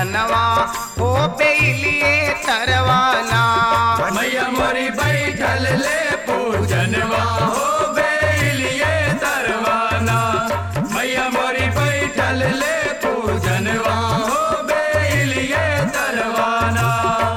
जनवा हो बेलिए तरवाना। मैया मोरी बैठल ले पूजनवा हो बेलिए तरवाना। मैया मोरी बैठल ले पूजनवा हो बेलिए तरवाना।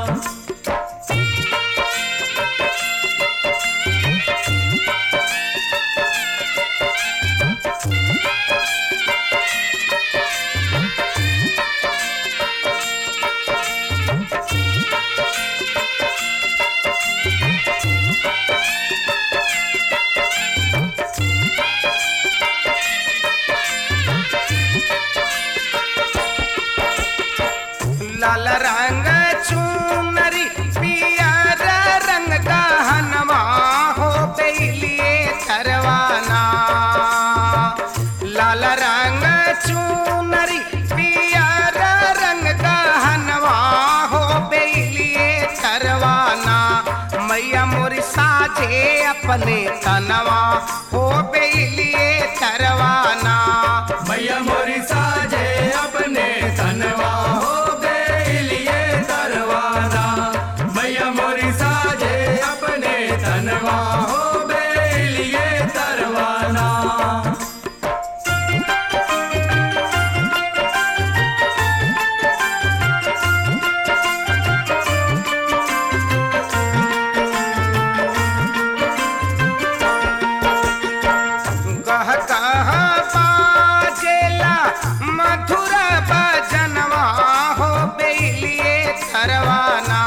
लाल रंग चुनरी पियर रंग गहनवा हो बेलिए तरवाना। लाल रंग चुनरी पियर रंग गहनवा हो बेलिए तरवाना। मैया मोरी साजे अपने तनवा हो बेलिए तरवाना। मैया मोरी साजे अपने तनवा हो बेलिए तरवाना। मैया मोरी साजे अपने तनवा हो बेलिए तरवाना। कह कह बाजेला मधुर बजनवा हो बेलिए तरवाना।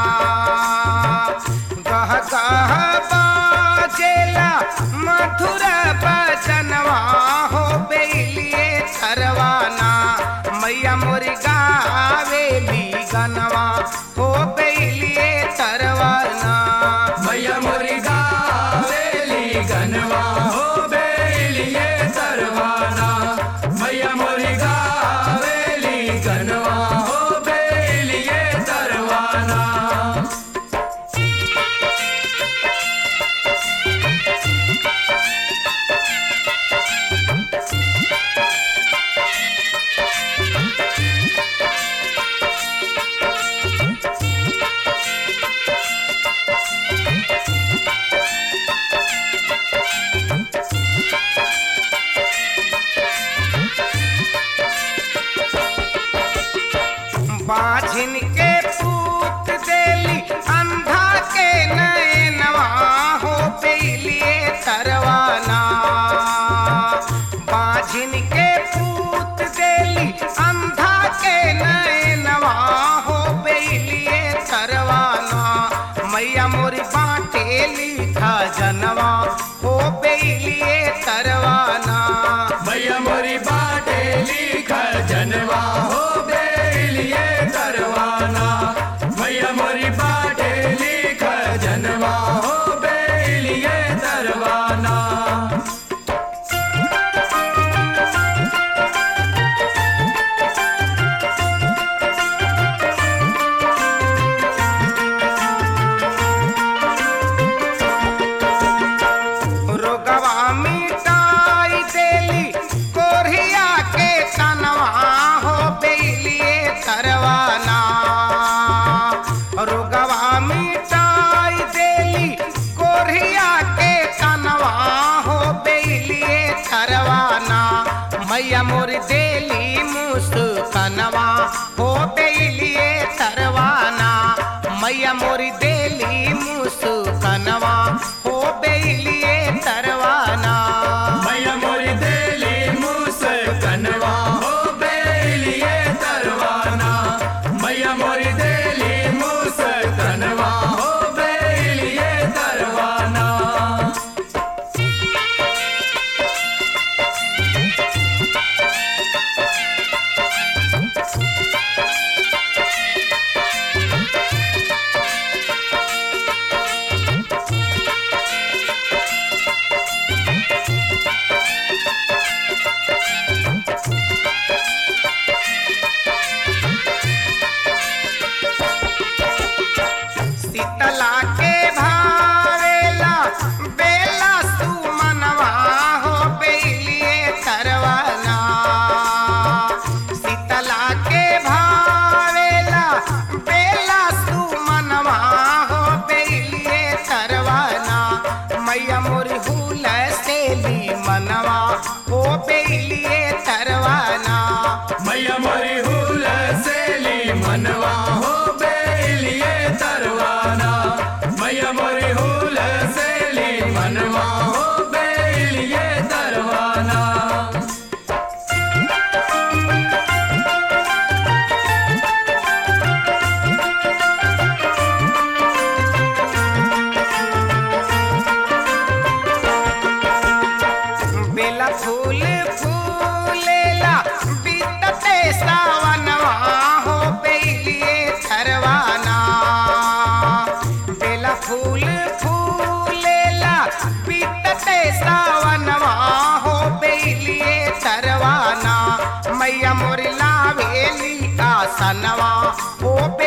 कह कह बाजेला मधुर बजनवा हो बेलिए तरवाना। मैया मोरी गावेली गनवा हो बेलिए तरवाना। मैया मोरी गावेली गनवा हो बेलिए तरवाना। मैया मोरी गावेली गनवा हो बेलिए तरवाना। बाझिन के पूत देली अंधा के नैनवा हो बेलिए तरवाना। बाझिन के पूत देली अंधा के नैनवा हो बेलिए तरवाना। मैया मोरी बाटेली खजनवा हो बेलिए तरवाना। मैया मोरी बाटेली खजनवा हो बेलिए तरवाना। मैया मोरी बाटेली खजनवा हो बेलिए तरवाना। रोगवा मिटाई देली कोरिया के तनवा हो बेलिए तरवाना। रोगवा मिटाई देली कोरिया के तनवा हो बेलिए तरवाना। मैया मोरी देली मुस्कनवा हो बेलिए तरवाना। मैया मोरी देली मुस्कनवा हो बेलिए तरवाना। मैया मोरी देली मुस्कनवा हो बेलिए तरवाना। मैया मोरी देली मुस्कनवा हो बेलिए तरवाना। मनवा हो बेलिए तरवाना मैया मोरी हुल सेली मनवा हो बेलिए तरवाना बेला फूल फूलेला बीतते सावनवा हो बेलिए थरवाना बेला फूल फूलेला बीतते सावनवा हो बेलिए थरवाना मैया मोरी लावेली आसनवा हो